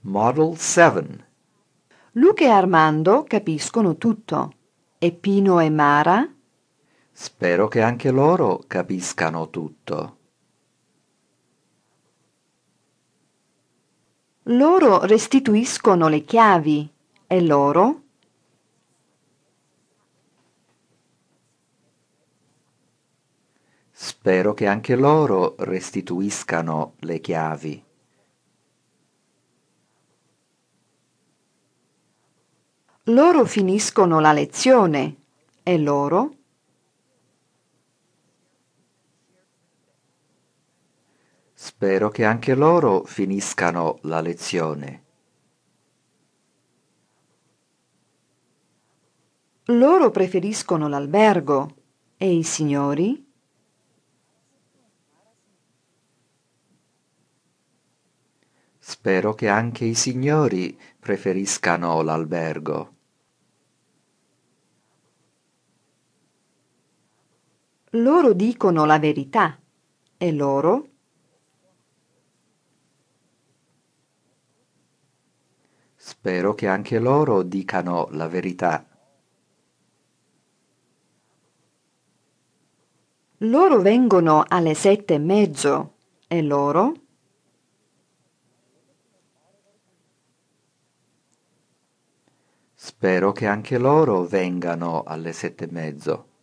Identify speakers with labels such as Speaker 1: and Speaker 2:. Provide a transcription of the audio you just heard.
Speaker 1: Model 7.
Speaker 2: Luca e Armando capiscono tutto. E Pino e Mara?
Speaker 1: Spero che anche loro capiscano tutto.
Speaker 2: Loro restituiscono le chiavi. E loro?
Speaker 1: Spero che anche loro restituiscano le chiavi.
Speaker 2: Loro finiscono la lezione. E loro?
Speaker 1: Spero che anche loro finiscano la lezione.
Speaker 2: Loro preferiscono l'albergo. E i signori?
Speaker 1: Spero che anche i signori preferiscano l'albergo.
Speaker 2: Loro dicono la verità. E loro?
Speaker 1: Spero che anche loro dicano la verità.
Speaker 2: Loro vengono alle 7:30. E loro?
Speaker 1: Spero che anche loro vengano alle 7:30.